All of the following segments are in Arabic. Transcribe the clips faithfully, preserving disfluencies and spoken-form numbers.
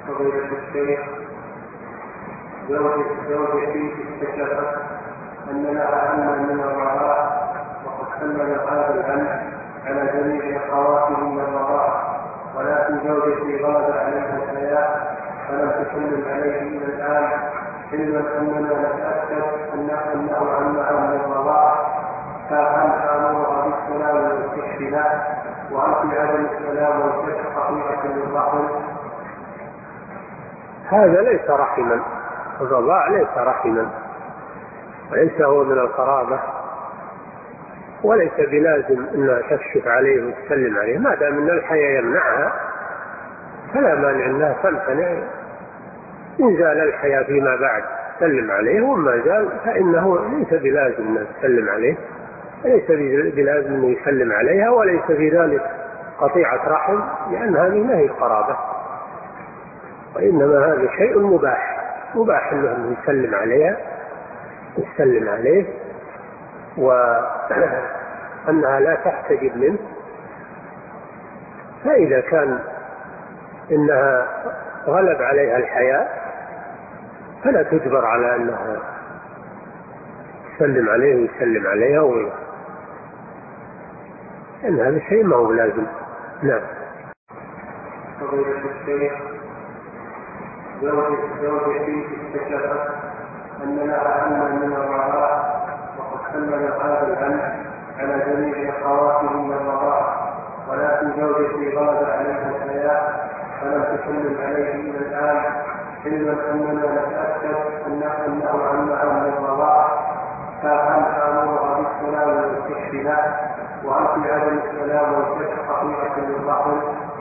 فضيلة الشيخ، زوجتي اكتشفت أن لها أما من الرضاع، وقد سلم هذا الأمر على جميع أخواتهم من الرضاع، ولكن زوجتي غلب عليها الحياء فلم تسلم عليه إلى الآن، علما أننا نتأكد أنه عمها من الرضاع، فهل آمرها بالسلام والكشف له؟ وهل في عدم السلام والكشف حقيقة للرحم؟ هذا ليس رحما، الرضاع ليس رحما، وليس هو من القرابة، وليس بلازم أنها تكشف عليه وتسلم عليه. ما دام أن الحياء يمنعها فلا مانع أنها تمتنع. إن زال الحياء فيما بعد تسلم عليه، وما زال فإنه ليس بلازم أنها تسلم عليه، ليس بلازم أنه يسلم عليها، وليس في ذلك قطيعة رحم، لأن هذه ما هي قرابة، وإنما هذا شيء مباح، مباح أنه يسلم عليها يسلم عليه، وأنها لا تحتجب منه. فإذا كان إنها غلب عليها الحياء فلا تجبر على أنها تسلم عليه ويسلم عليها، إن هذا شيء ما هو لازم. نعم. فضيلة الشيخ، زوجتي اكتشفت أن لها أما من الرضاع، وقد سلم هذا الأمر على جميع أخواتهم من الرضاع، ولكن زوجتي غلب عليها الحياء فلم تسلم عليه إلى الآن، علما أننا نتأكد أنه عمها من الرضاع، فهل آمرها بالسلام والكشف له؟ وهل في عدم السلام والكشف حقيقة للرحم؟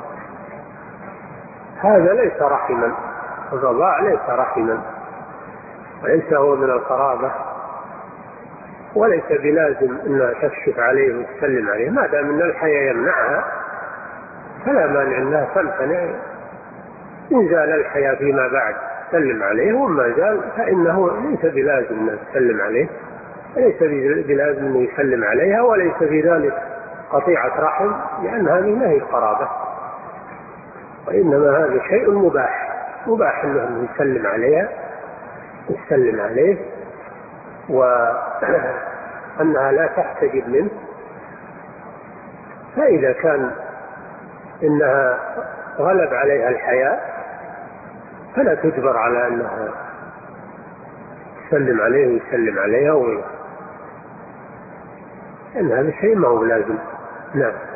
هذا ليس رحما، الرضاع ليس رحما، وليس هو من القرابة، وليس بلازم أنها تكشف عليه وتسلم عليه. ما دام أن الحياء يمنعها فلا مانع أنها تمتنع. إن زال الحياء فيما بعد تسلم عليه، وما زال فإنه ليس بلازم أنها تسلم عليه، ليس بلازم أنه يسلم عليها، وليس في ذلك قطيعة رحم، لأن هذه ما هي قرابة، وإنما هذا شيء مباح، مباح أنه يسلم عليها يسلم عليه، وأنها لا تحتجب منه. فإذا كان إنها غلب عليها الحياء فلا تجبر على أنها تسلم عليه ويسلم عليها، إن هذا شيء ما هو لازم. نعم.